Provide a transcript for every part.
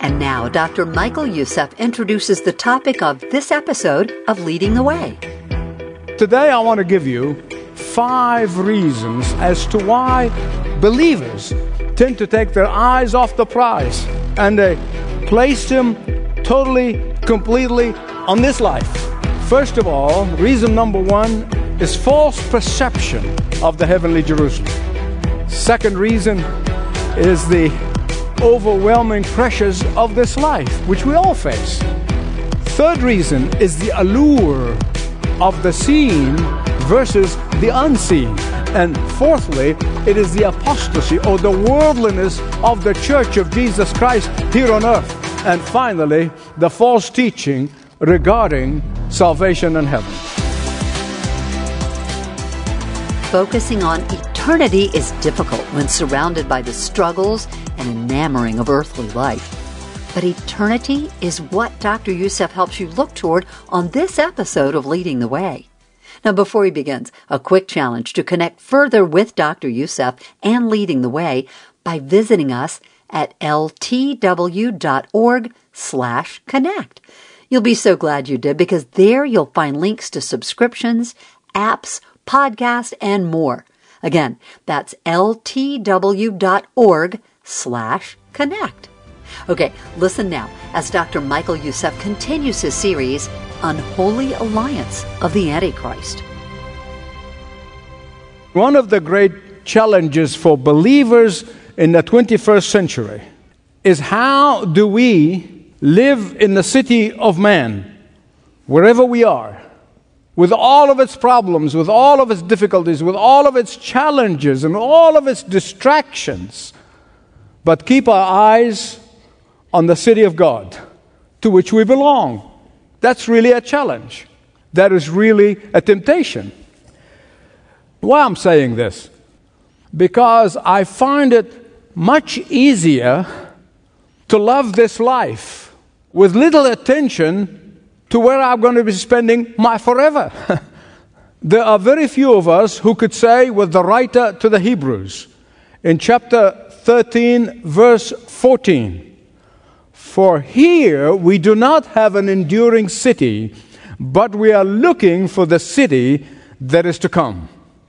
And now, Dr. Michael Youssef introduces the topic of this episode of Leading the Way. Today, I want to give you 5 reasons as to why believers tend to take their eyes off the prize and they place them totally, completely on this life. First of all, reason number 1 is false perception of the heavenly Jerusalem. Second reason is the overwhelming pressures of this life, which we all face. Third reason is the allure of the seen versus the unseen. And fourthly, it is the apostasy or the worldliness of the church of Jesus Christ here on earth. And finally, the false teaching regarding salvation and heaven. Focusing on eternity is difficult when surrounded by the struggles and enamoring of earthly life. But eternity is what Dr. Youssef helps you look toward on this episode of Leading the Way. Now, before he begins, a quick challenge to connect further with Dr. Youssef and Leading the Way by visiting us at ltw.org/connect. You'll be so glad you did, because there you'll find links to subscriptions, apps, podcasts, and more. Again, that's ltw.org/connect. Okay, listen now as Dr. Michael Youssef continues his series, Unholy Alliance of the Antichrist. One of the great challenges for believers in the 21st century is how do we live in the city of man, wherever we are, with all of its problems, with all of its difficulties, with all of its challenges and all of its distractions, but keep our eyes on the city of God to which we belong. That's really a challenge. That is really a temptation. Why I'm saying this? Because I find it much easier to love this life with little attention to where I'm going to be spending my forever. There are very few of us who could say with the writer to the Hebrews in chapter 13, verse 14, "For here we do not have an enduring city, but we are looking for the city that is to come."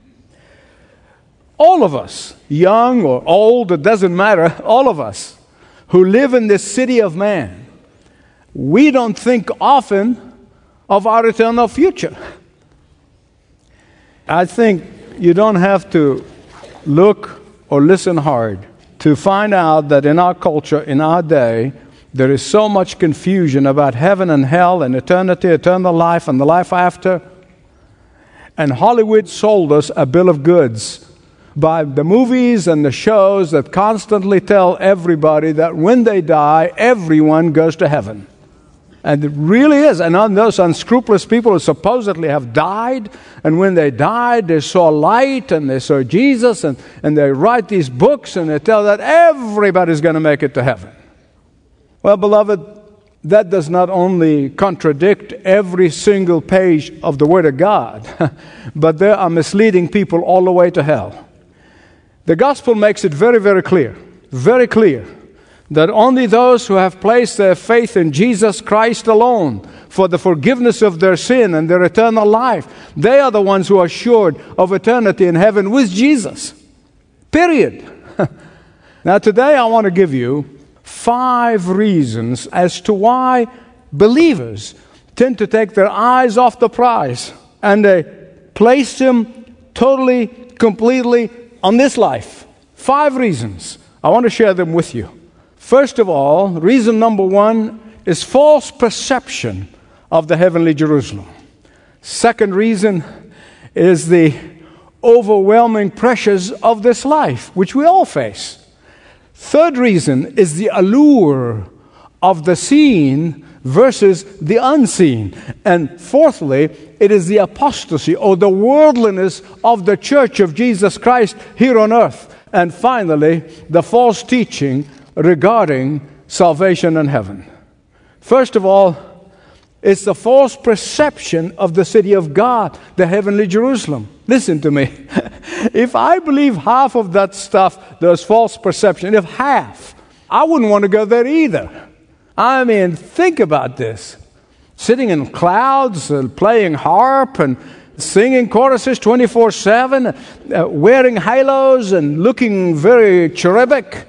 All of us, young or old, it doesn't matter, all of us who live in this city of man, we don't think often of our eternal future. I think you don't have to look or listen hard to find out that in our culture, in our day, there is so much confusion about heaven and hell and eternity, eternal life, and the life after. And Hollywood sold us a bill of goods by the movies and the shows that constantly tell everybody that when they die, everyone goes to heaven. And it really is. And on those unscrupulous people who supposedly have died, and when they died, they saw light and they saw Jesus, and they write these books and they tell that everybody's going to make it to heaven. Well, beloved, that does not only contradict every single page of the Word of God, but they are misleading people all the way to hell. The gospel makes it very, very clear, that only those who have placed their faith in Jesus Christ alone for the forgiveness of their sin and their eternal life, they are the ones who are assured of eternity in heaven with Jesus. Period. Now, today I want to give you 5 reasons as to why believers tend to take their eyes off the prize and they place them totally, completely on this life. 5 reasons. I want to share them with you. First of all, reason number 1 is false perception of the heavenly Jerusalem. Second reason is the overwhelming pressures of this life, which we all face. Third reason is the allure of the seen versus the unseen. And fourthly, it is the apostasy or the worldliness of the church of Jesus Christ here on earth. And finally, the false teaching regarding salvation and heaven. First of all, it's the false perception of the city of God, the heavenly Jerusalem. Listen to me. If I believe half of that stuff, there's false perception. If half, I wouldn't want to go there either. I mean, think about this. Sitting in clouds, playing harp and singing choruses 24/7, wearing halos and looking very cherubic.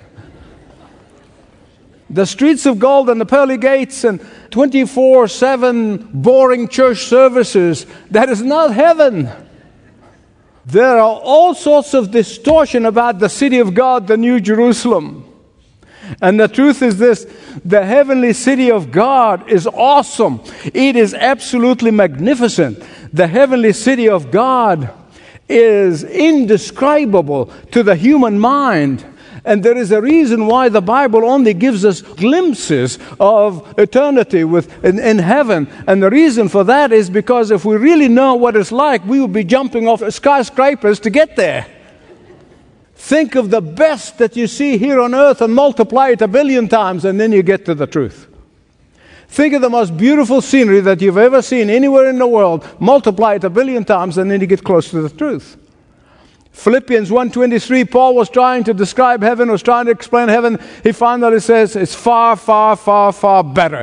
The streets of gold and the pearly gates and 24/7 boring church services. That is not heaven. There are all sorts of distortion about the city of God, the New Jerusalem. And the truth is this: the heavenly city of God is awesome. It is absolutely magnificent. The heavenly city of God is indescribable to the human mind. And there is a reason why the Bible only gives us glimpses of eternity in heaven. And the reason for that is because if we really know what it's like, we would be jumping off skyscrapers to get there. Think of the best that you see here on earth and multiply it 1 billion times, and then you get to the truth. Think of the most beautiful scenery that you've ever seen anywhere in the world. Multiply it 1 billion times, and then you get close to the truth. Philippians 1:23, Paul was trying to describe heaven, was trying to explain heaven. He finally says, it's far, far, far, far better.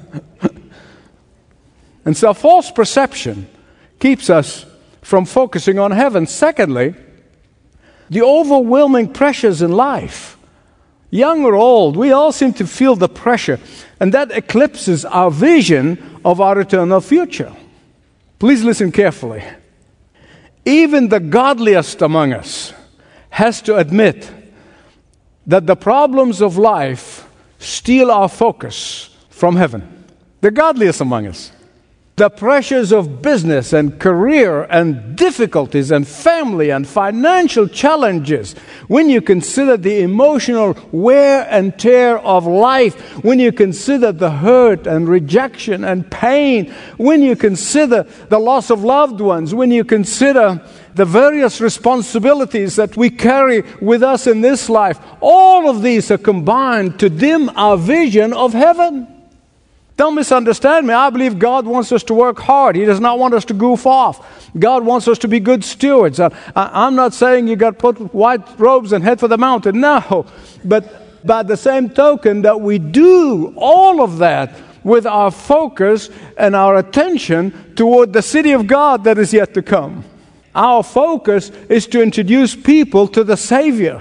And so false perception keeps us from focusing on heaven. Secondly, the overwhelming pressures in life. Young or old, we all seem to feel the pressure, and that eclipses our vision of our eternal future. Please listen carefully. Even the godliest among us has to admit that the problems of life steal our focus from heaven. The godliest among us. The pressures of business and career and difficulties and family and financial challenges, when you consider the emotional wear and tear of life, when you consider the hurt and rejection and pain, when you consider the loss of loved ones, when you consider the various responsibilities that we carry with us in this life, all of these are combined to dim our vision of heaven. Don't misunderstand me. I believe God wants us to work hard. He does not want us to goof off. God wants us to be good stewards. I'm not saying you got to put white robes and head for the mountain. No. But by the same token that we do all of that with our focus and our attention toward the city of God that is yet to come. Our focus is to introduce people to the Savior.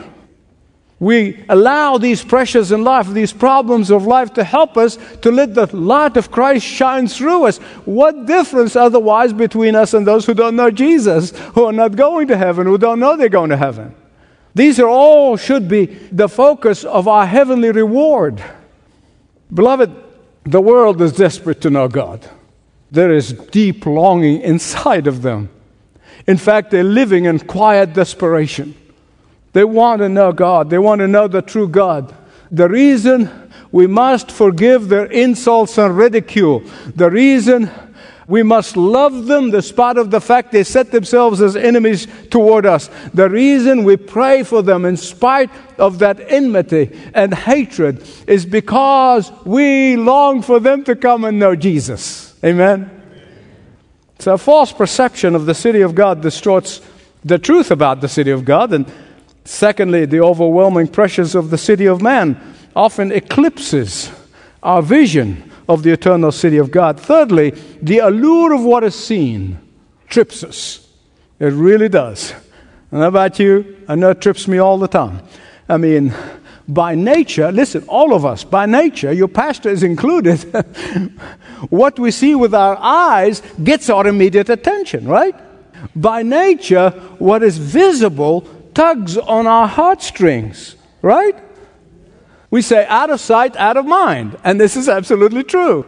We allow these pressures in life, these problems of life to help us to let the light of Christ shine through us. What difference otherwise between us and those who don't know Jesus, who are not going to heaven, who don't know they're going to heaven? These are all should be the focus of our heavenly reward. Beloved, the world is desperate to know God. There is deep longing inside of them. In fact, they're living in quiet desperation. They want to know God. They want to know the true God. The reason we must forgive their insults and ridicule, the reason we must love them despite of the fact they set themselves as enemies toward us, the reason we pray for them in spite of that enmity and hatred is because we long for them to come and know Jesus. Amen? So a false perception of the city of God distorts the truth about the city of God. And secondly, the overwhelming pressures of the city of man often eclipses our vision of the eternal city of God. Thirdly, the allure of what is seen trips us. It really does. I don't know about you, I know it trips me all the time. I mean, by nature, listen, all of us, by nature, your pastor is included, what we see with our eyes gets our immediate attention, right? By nature, what is visible tugs on our heartstrings, right? We say, out of sight, out of mind. And this is absolutely true.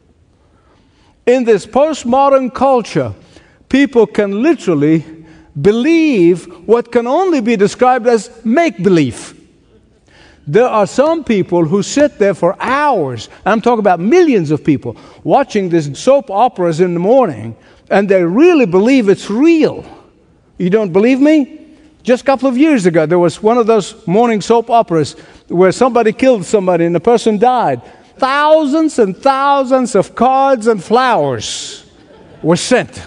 In this postmodern culture, people can literally believe what can only be described as make-believe. There are some people who sit there for hours, I'm talking about millions of people, watching these soap operas in the morning, and they really believe it's real. You don't believe me? Just a couple of years ago, there was one of those morning soap operas where somebody killed somebody and the person died. Thousands and thousands of cards and flowers were sent.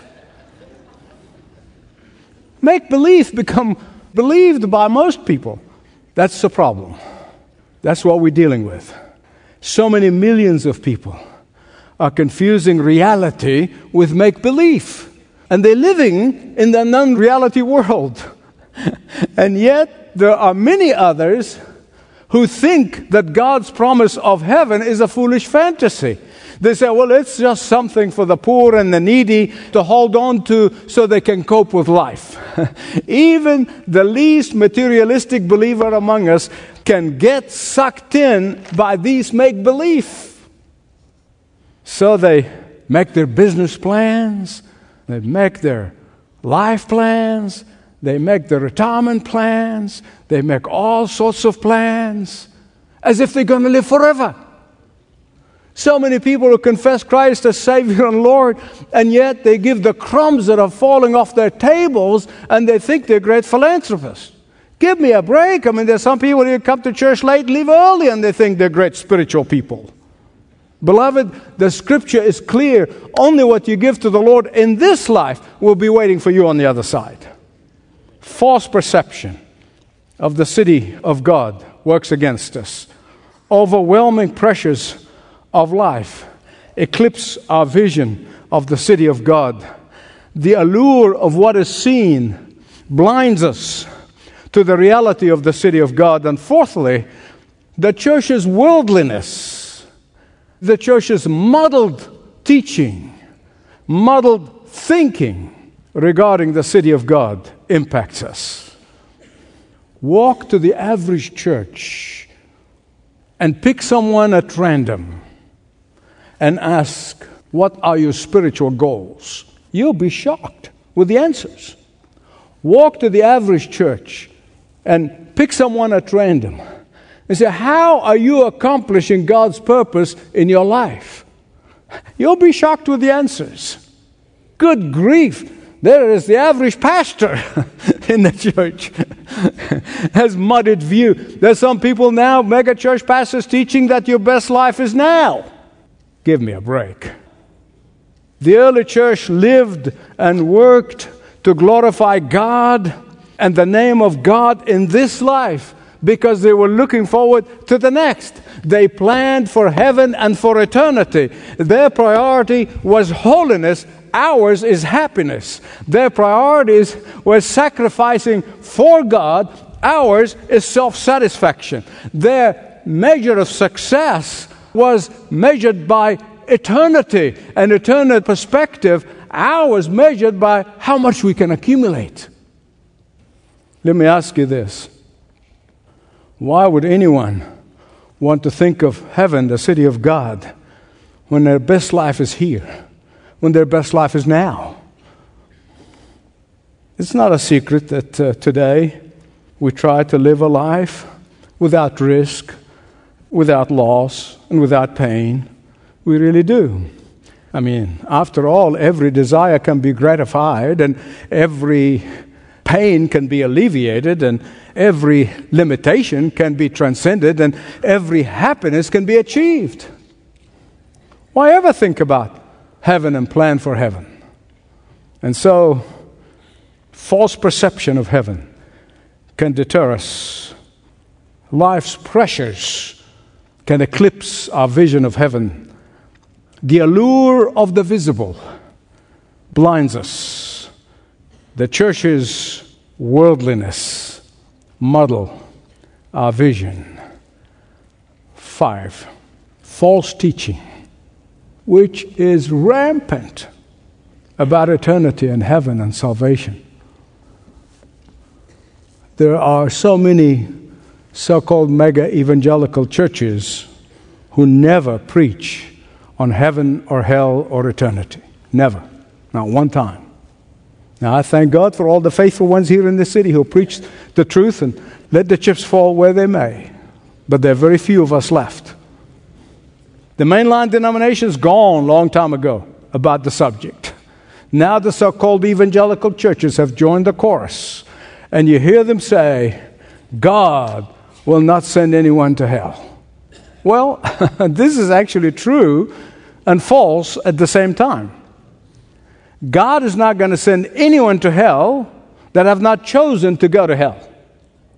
Make-believe become believed by most people. That's the problem. That's what we're dealing with. So many millions of people are confusing reality with make-believe. And they're living in the non-reality world. And yet, there are many others who think that God's promise of heaven is a foolish fantasy. They say, well, it's just something for the poor and the needy to hold on to so they can cope with life. Even the least materialistic believer among us can get sucked in by these make-believe. So they make their business plans, they make their life plans, they make their retirement plans, they make all sorts of plans as if they're going to live forever. So many people who confess Christ as Savior and Lord, and yet they give the crumbs that are falling off their tables, and they think they're great philanthropists. Give me a break. I mean, there's some people who come to church late and leave early, and they think they're great spiritual people. Beloved, the Scripture is clear. Only what you give to the Lord in this life will be waiting for you on the other side. False perception of the city of God works against us. Overwhelming pressures of life eclipse our vision of the city of God. The allure of what is seen blinds us to the reality of the city of God. And fourthly, the church's worldliness, the church's muddled teaching, muddled thinking regarding the city of God impacts us. Walk to the average church and pick someone at random and ask, what are your spiritual goals? You'll be shocked with the answers. Walk to the average church and pick someone at random and say, how are you accomplishing God's purpose in your life? You'll be shocked with the answers. Good grief. There is the average pastor in the church has muddied view. There's some people now, mega church pastors, teaching that your best life is now. Give me a break. The early church lived and worked to glorify God and the name of God in this life because they were looking forward to the next. They planned for heaven and for eternity. Their priority was holiness. Ours is happiness. Their priorities were sacrificing for God. Ours is self-satisfaction. Their measure of success was measured by eternity, an eternal perspective. Ours measured by how much we can accumulate. Let me ask you this. Why would anyone want to think of heaven, the city of God, when their best life is here, when their best life is now? It's not a secret that today we try to live a life without risk, without loss, and without pain. We really do. I mean, after all, every desire can be gratified, and every pain can be alleviated, and every limitation can be transcended, and every happiness can be achieved. Why ever think about heaven and plan for heaven? And so, false perception of heaven can deter us. Life's pressures can eclipse our vision of heaven. The allure of the visible blinds us. The church's worldliness muddle our vision. 5, false teaching, which is rampant about eternity and heaven and salvation. There are so many so-called mega evangelical churches who never preach on heaven or hell or eternity. Never. Not one time. Now, I thank God for all the faithful ones here in this city who preach the truth and let the chips fall where they may. But there are very few of us left. The mainline denomination's gone a long time ago about the subject. Now the so-called evangelical churches have joined the chorus. And you hear them say, God will not send anyone to hell. Well, this is actually true and false at the same time. God is not going to send anyone to hell that have not chosen to go to hell.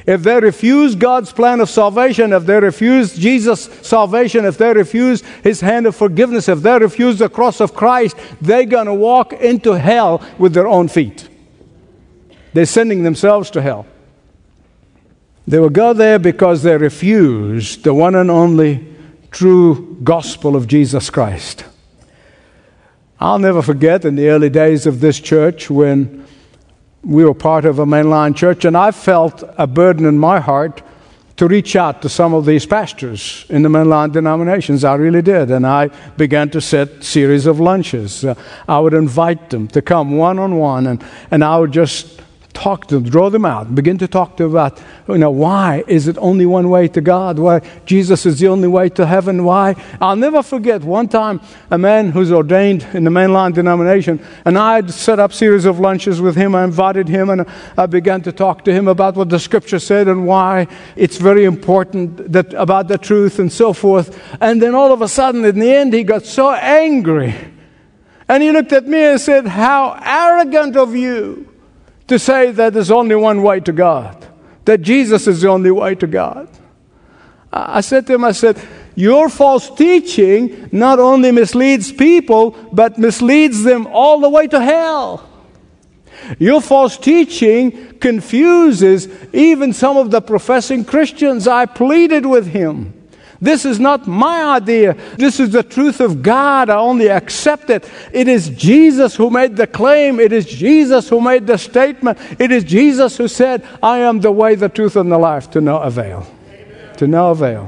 If they refuse God's plan of salvation, if they refuse Jesus' salvation, if they refuse His hand of forgiveness, if they refuse the cross of Christ, they're going to walk into hell with their own feet. They're sending themselves to hell. They will go there because they refused the one and only true gospel of Jesus Christ. I'll never forget in the early days of this church when we were part of a mainline church, and I felt a burden in my heart to reach out to some of these pastors in the mainline denominations. I really did. And I began to set series of lunches. I would invite them to come one-on-one, and I would just talk to them, draw them out, begin to talk to them about, why is it only one way to God? Why Jesus is the only way to heaven? Why? I'll never forget one time a man who's ordained in the mainline denomination, and I set up series of lunches with him. I invited him, and I began to talk to him about what the Scripture said and why it's very important about the truth and so forth. And then all of a sudden, in the end, he got so angry. And he looked at me and said, "How arrogant of you to say that there's only one way to God, that Jesus is the only way to God." I said to him, your false teaching not only misleads people, but misleads them all the way to hell. Your false teaching confuses even some of the professing Christians. I pleaded with him. This is not my idea. This is the truth of God. I only accept it. It is Jesus who made the claim. It is Jesus who made the statement. It is Jesus who said, "I am the way, the truth, and the life," to no avail. Amen. To no avail.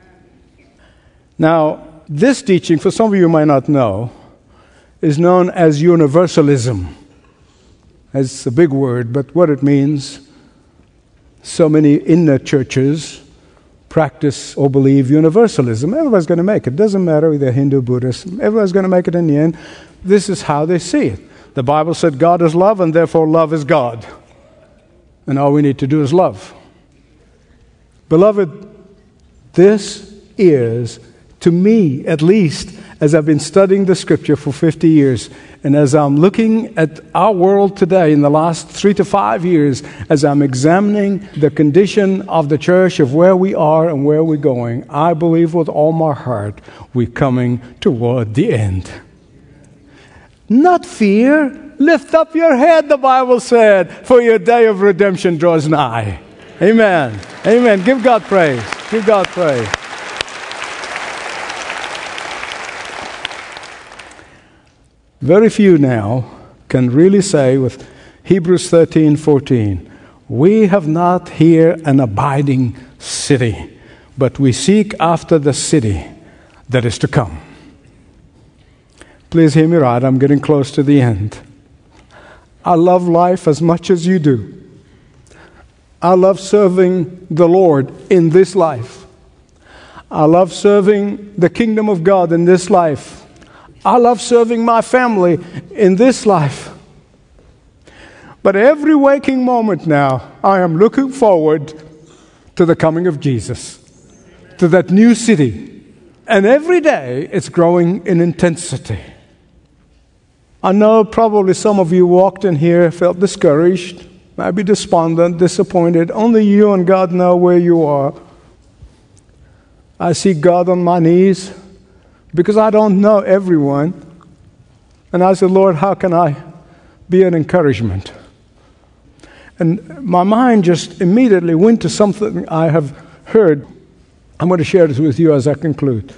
Now, this teaching, for some of you might not know, is known as universalism. It's a big word, but what it means, so many inner churches practice or believe universalism. Everybody's going to make it. Doesn't matter if they're Hindu, Buddhist. Everybody's going to make it in the end. This is how they see it. The Bible said God is love, and therefore love is God. And all we need to do is love. Beloved, this is, to me at least, as I've been studying the Scripture for 50 years, and as I'm looking at our world today in the last 3 to 5 years, as I'm examining the condition of the church, of where we are and where we're going, I believe with all my heart we're coming toward the end. Not fear. Lift up your head, the Bible said, for your day of redemption draws nigh. Amen. Amen. Give God praise. Give God praise. Very few now can really say with Hebrews 13:14, "We have not here an abiding city, but we seek after the city that is to come." Please hear me right. I'm getting close to the end. I love life as much as you do. I love serving the Lord in this life. I love serving the kingdom of God in this life. I love serving my family in this life. But every waking moment now, I am looking forward to the coming of Jesus, to that new city. And every day, it's growing in intensity. I know probably some of you walked in here, felt discouraged, maybe despondent, disappointed. Only you and God know where you are. I see God on my knees, because I don't know everyone. And I said, "Lord, how can I be an encouragement?" And my mind just immediately went to something I have heard. I'm going to share this with you as I conclude.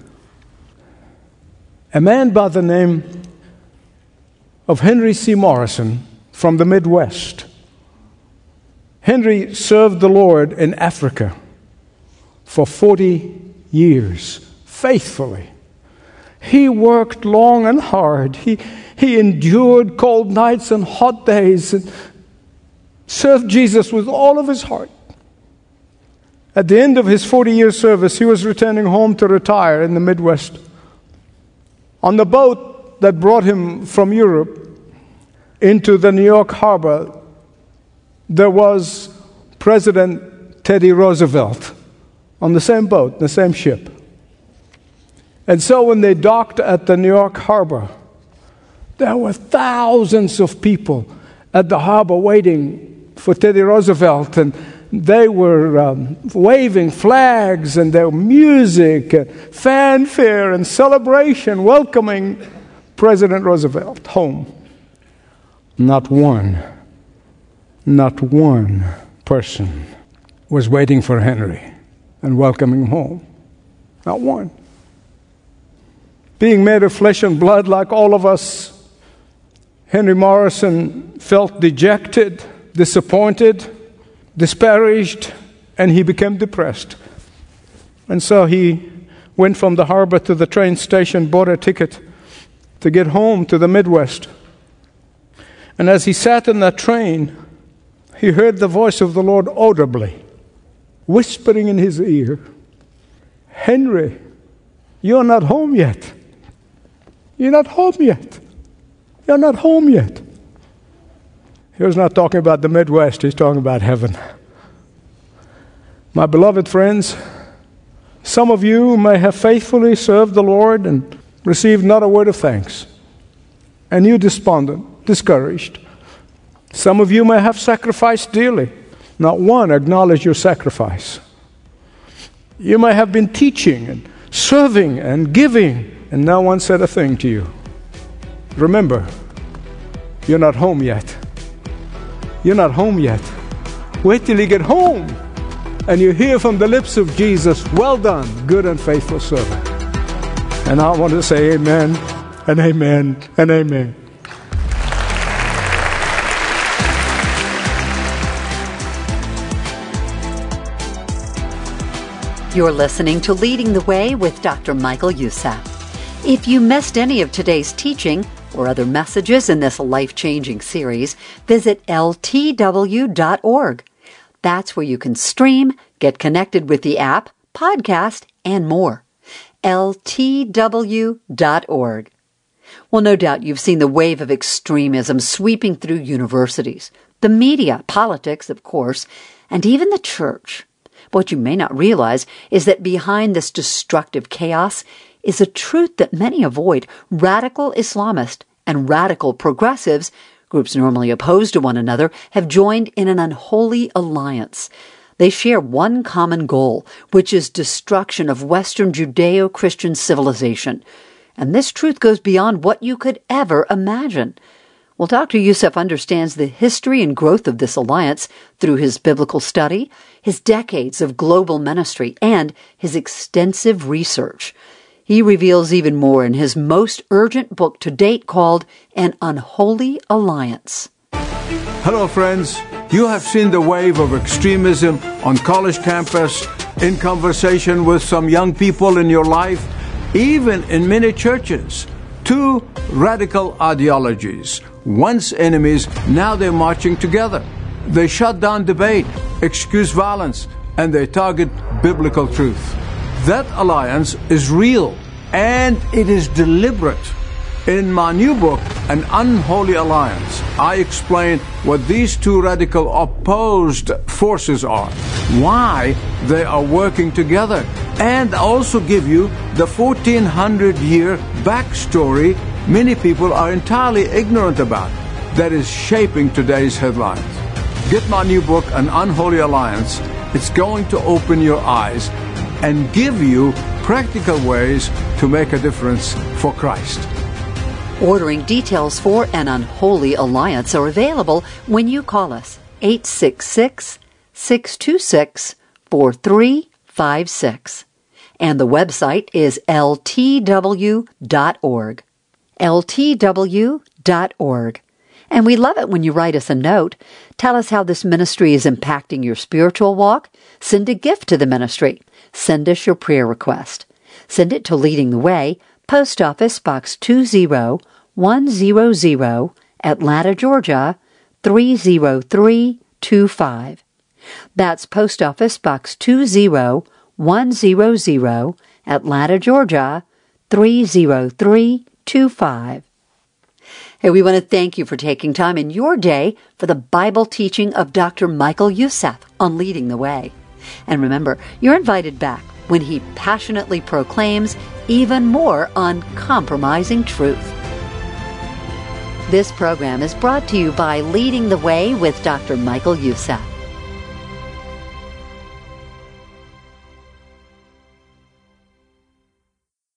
A man by the name of Henry C. Morrison from the Midwest. Henry served the Lord in Africa for 40 years, faithfully. He worked long and hard. He endured cold nights and hot days and served Jesus with all of his heart. At the end of his 40-year service, he was returning home to retire in the Midwest. On the boat that brought him from Europe into the New York harbor, there was President Teddy Roosevelt on the same boat, the same ship. And so when they docked at the New York harbor, there were thousands of people at the harbor waiting for Teddy Roosevelt. And they were waving flags, and there was music, fanfare, and celebration welcoming President Roosevelt home. Not one person was waiting for Henry and welcoming him home. Not one. Being made of flesh and blood like all of us, Henry Morrison felt dejected, disappointed, disparaged, and he became depressed. And so he went from the harbor to the train station, bought a ticket to get home to the Midwest. And as he sat in that train, he heard the voice of the Lord audibly, whispering in his ear, "Henry, you're not home yet. You're not home yet. You're not home yet." He was not talking about the Midwest, he's talking about heaven. My beloved friends, some of you may have faithfully served the Lord and received not a word of thanks, and you despondent, discouraged. Some of you may have sacrificed dearly. Not one acknowledged your sacrifice. You may have been teaching and serving and giving, and no one said a thing to you. Remember, you're not home yet. You're not home yet. Wait till you get home and you hear from the lips of Jesus, "Well done, good and faithful servant." And I want to say amen and amen and amen. You're listening to Leading the Way with Dr. Michael Youssef. If you missed any of today's teaching or other messages in this life-changing series, visit ltw.org. That's where you can stream, get connected with the app, podcast, and more. ltw.org. Well, no doubt you've seen the wave of extremism sweeping through universities, the media, politics, of course, and even the church. What you may not realize is that behind this destructive chaos is a truth that many avoid. Radical Islamists and radical progressives, groups normally opposed to one another, have joined in an unholy alliance. They share one common goal, which is destruction of Western Judeo-Christian civilization. And this truth goes beyond what you could ever imagine. Well, Dr. Youssef understands the history and growth of this alliance through his biblical study, his decades of global ministry, and his extensive research. He reveals even more in his most urgent book to date called An Unholy Alliance. Hello, friends. You have seen the wave of extremism on college campus, in conversation with some young people in your life, even in many churches. Two radical ideologies. Once enemies, now they're marching together. They shut down debate, excuse violence, and they target biblical truth. That alliance is real, and it is deliberate. In my new book, An Unholy Alliance, I explain what these two radical opposed forces are, why they are working together, and also give you the 1400-year backstory many people are entirely ignorant about, that is shaping today's headlines. Get my new book, An Unholy Alliance. It's going to open your eyes and give you practical ways to make a difference for Christ. Ordering details for An Unholy Alliance are available when you call us 866-626-4356. And the website is ltw.org. ltw.org. And we love it when you write us a note. Tell us how this ministry is impacting your spiritual walk. Send a gift to the ministry. Send us your prayer request. Send it to Leading the Way, Post Office Box 20100, Atlanta, Georgia, 30325. That's Post Office Box 20100, Atlanta, Georgia, 30325. Hey, we want to thank you for taking time in your day for the Bible teaching of Dr. Michael Youssef on Leading the Way. And remember, you're invited back when he passionately proclaims even more uncompromising truth. This program is brought to you by Leading the Way with Dr. Michael Youssef.